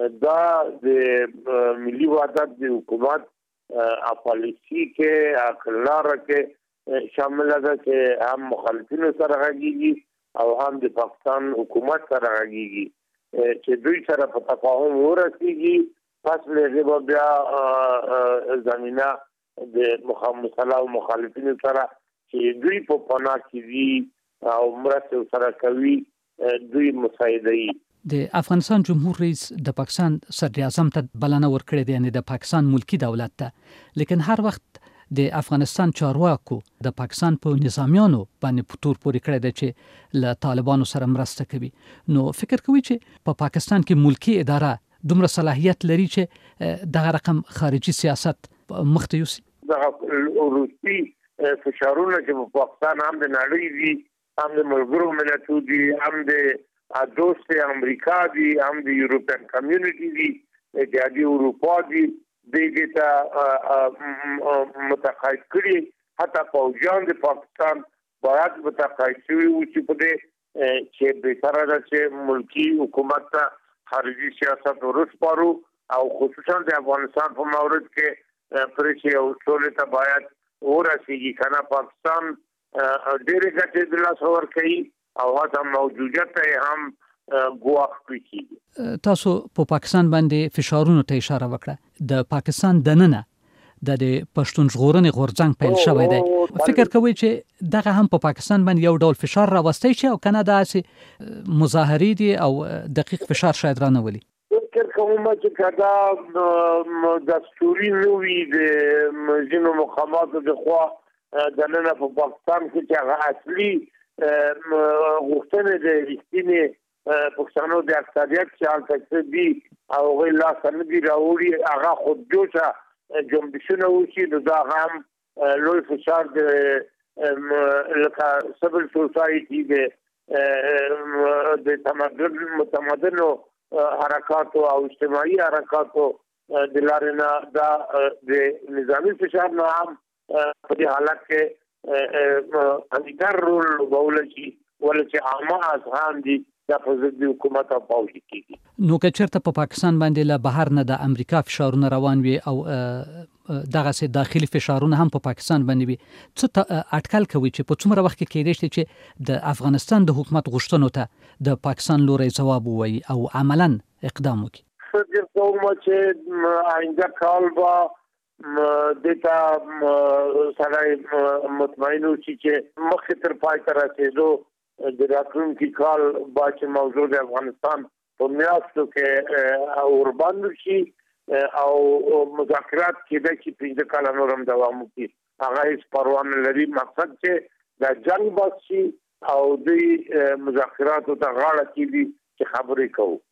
دا د ملي وحدت د حکومت پالیسي کې اقلاره کې شامل ده چې هم مخالفینو سره غږیږي او هم د پاکستان حکومت سره غږیږي چې دوی سره په تفاهم ورسیږي پس له بیا زمينه د مخالفینو مخالفینو سره چې دوی په پناه کې دي او مرسته سره کوي دوی مساعده‌ای. د افغانستان جمهور رئیس د پاکستان صدر اعظم ته بلنه ورکړې ده، یعنی د پاکستان ملکی دولت ته، لیکن هر وخت د افغانستان چارواکو د پاکستان په نظامیانو باندې پتور پورې کړی ده چې له طالبانو سره مرسته کوي. نو فکر کوي چې په پاکستان کې ملکی اداره دومره صلاحیت لري چې دغه رقم خارجي سیاست مخته یوسي؟ دغه روسي فشارونه چې په پاکستان هم د نړۍ دي، هم د ملګرو ملتونو دي، هم د دوست امریکا دي، هم د یورپین کمیونټي دي، اتحادیه اروپا دي، دغه ته متقاعد کړي. حتی فوجان د پاکستان باید متقاعد شوي و چې په دې چې بهتره ده چې ملکی حکومت ته خارجي سیاست ورسپارو او خصوصا د افغانستان په مورد کې پرې او ټول ته باید ورسیږي. کنه پاکستان ډېر ګټې د لاس ورکوي او هغه موجودیت هم ګواښ کوي. تاسو په پاکستان باندې فشارونو ته اشاره وکړه. د پاکستان دننه د پښتون ژغورنې غورځنګ پیل شوی دی. فکر کوي چې دغه هم په پاکستان باندې یو ډول فشار راوستی شي او کنه داسې مظاهرې دي او دقیق فشار شاید رانولي؟ فکر کوم چې کدا دستوري نوي د ځینو مقاماتو د خوا دننه په پاکستان کې چې هغه اصلي غوښتنې د رښتینې پښتنو د اکثریت چې حالت دي او غیر لا سندي راوړي هغه خود جوړه جنبشونه وشي. نو دا هم لوی فشار د لکه سیول سوسایټي د متمدنو حرکاتو او اجتماعي حرکاتو د لارې نه دا د نظامی فشار نه هم په دې حالت کې انګار رول ولچی عامه اذهان دي د فزدي حکومت او پاوځ کیږي. نو که چېرته په پاکستان باندې له بهر نه د امریکا فشارونه روان وي او دغه سي داخلي فشارونه هم په پاکستان باندې وي، څه اټکل کوي چې په څومره وخت کې کېدای شي چې د افغانستان د حکومت غوښتنو ته د پاکستان لوري جواب ووایي او عملاً اقدام وکړي؟ فکر کوم چې آینده کال با دتا سره مطمئن اوسي چې مخکې تر پای ته رسیدو د راتلونکي کال با چې موضوع د افغانستان په میاشتو کې اوربند شي او مذاکرات کېدای شي 15 کال نورم دوام وکړي. هغه هیڅ پروا نه لري. مقصد چې د جنگ بس شي او د مذاکراتو ته غاړه کېږي چې خبرې کوو.